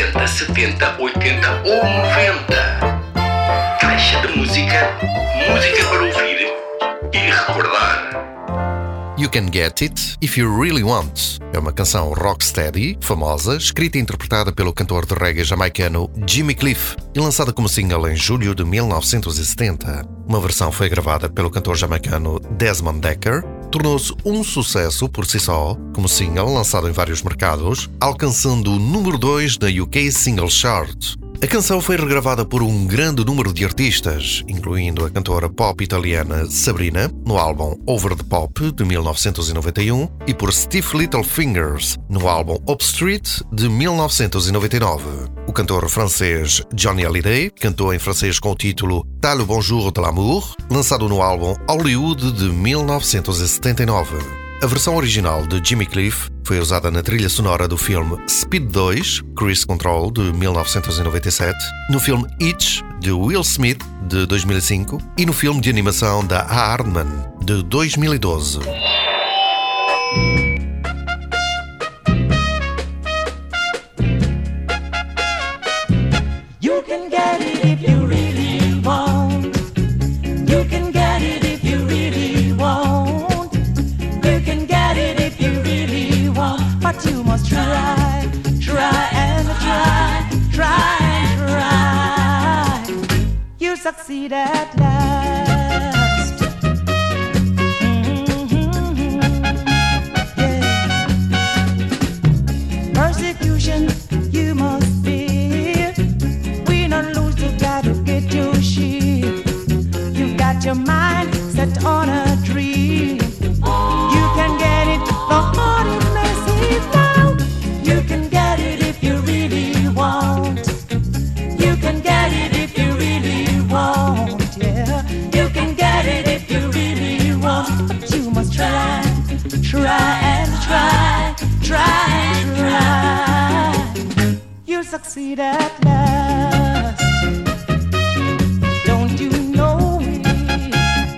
60, 70, 80 ou 90. Caixa de música, música para ouvir e recordar. You Can Get It If You Really Want é uma canção rocksteady, famosa, escrita e interpretada pelo cantor de reggae jamaicano Jimmy Cliff e lançada como single em julho de 1970. Uma versão foi gravada pelo cantor jamaicano Desmond Dekker, tornou-se um sucesso por si só, como single lançado em vários mercados, alcançando o número 2 da UK Single Chart. A canção foi regravada por um grande número de artistas, incluindo a cantora pop italiana Sabrina, no álbum Over the Pop, de 1991, e por Steve Littlefingers, no álbum Up Street, de 1999. O cantor francês Johnny Hallyday cantou em francês com o título T'as le bonjour de l'amour, lançado no álbum Hollywood, de 1979. A versão original de Jimmy Cliff foi usada na trilha sonora do filme Speed 2, Cruise Control, de 1997, no filme Itch, de Will Smith, de 2005, e no filme de animação da Aardman, de 2012. You can get it if you really want. You can get it if you really want. You can get it if you really want. But you must try, try and try, try and try. You succeed at last. Yeah. Persecution you must fear. Win or lose, you gotta get your shit. You've got your mind set on a dream. You can get it, the hard it may seem now. You can get it if you really want. You can get it if you really want, yeah. You can get it if you really want. But you must try, try and try, try and try. You'll succeed at last. Don't you know it?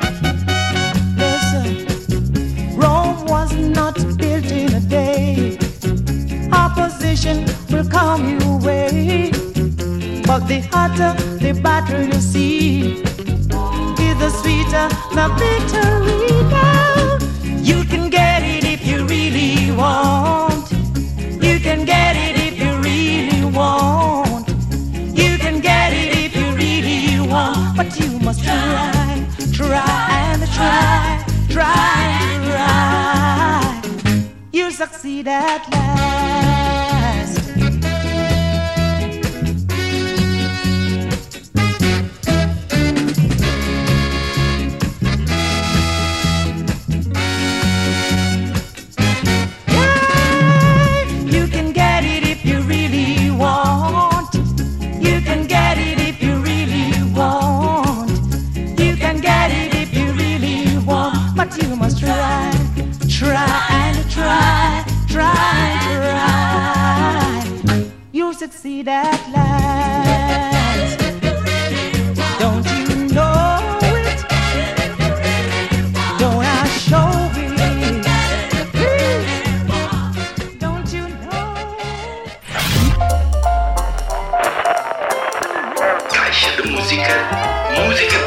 Listen, Rome was not built in a day. Opposition will come your way, but the hotter the battle you see, is the sweeter the victory now. You can get it if you really want. You can get it if you really want. You can get it if you really want. But you must try, try and try, try and try. You'll succeed at last. You can get it if you really want. You can get it if you really want. You can get it if you really want. But you must try, try and try, try and try. You'll succeed at last. Don't you know it? Don't I show it? Don't you know? Caixa de música, música